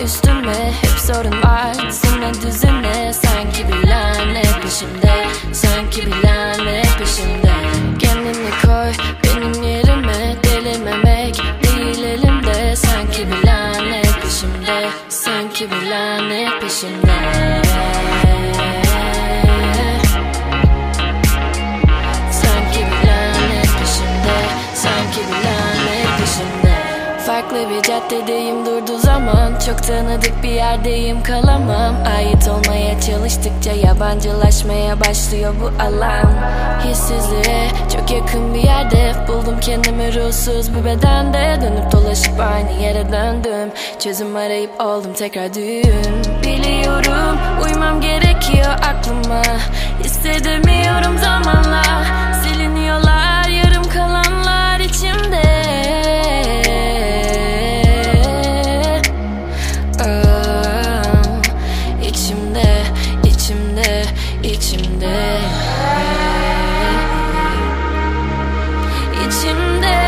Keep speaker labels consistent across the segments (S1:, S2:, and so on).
S1: üstüme hep sorun var. Dizime düzine sanki bir lanet peşimde, sanki bir lanet peşimde. Kendini koy benim yerime, delirmemek değil elimde. Sanki bir lanet peşimde, sanki bir lanet peşimde. Farklı bir caddedeyim durduğu zaman, çok tanıdık bir yerdeyim kalamam. Ait olmaya çalıştıkça yabancılaşmaya başlıyor bu alan. Hissizliğe çok yakın bir yerde buldum kendimi, ruhsuz bir bedende. Dönüp dolaşıp aynı yere döndüm, çözüm arayıp oldum tekrar düğüm. Biliyorum uymam gerekiyor aklıma, hissedemiyorum zamanla. Siliniyorlar yarım kalanlar içimde. İçimde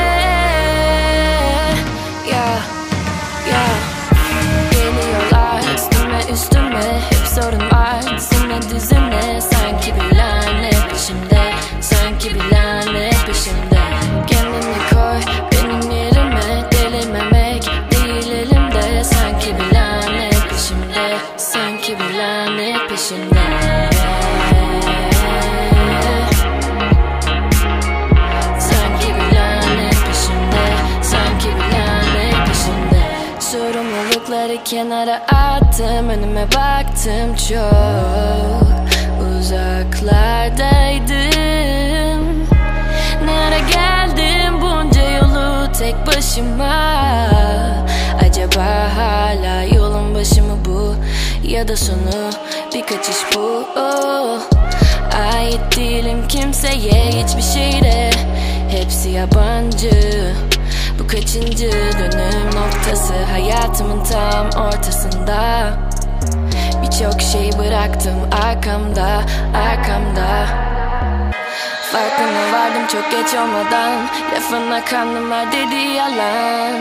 S1: geliyorlar üstüme hep sorun var. Dizime düzine sanki bir lanet peşimde, sanki bir lanet peşimde. Kendini koy benim yerime, delirmemek değil elimde. Sanki bir lanet peşimde, sanki bir lanet peşimde. Sorumlulukları kenara attım, önüme baktım, çok uzaklardaydım. Ne ara geldim bunca yolu tek başıma? Acaba hala yolun başı mı bu, ya da sonu bir kaçış bu? Ait değilim kimseye, hiçbir şeyde, hepsi yabancı. Bu kaçıncı dönüm noktası hayatımın tam ortasında. Birçok şey bıraktım arkamda. Farkına vardım çok geç olmadan, lafına kandım var dediği yalan.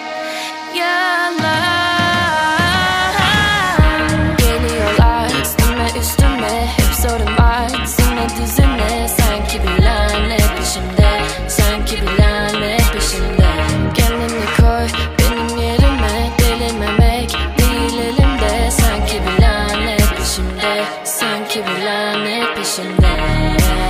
S1: Geliyorlar üstüme hep sorun var. Dizime düzine sanki bir lanet peşimde, sanki bir lanet peşimde. Kendini koy benim yerime, delirmemek değil elimde. Sanki bir lanet peşimde, sanki bir lanet peşimde.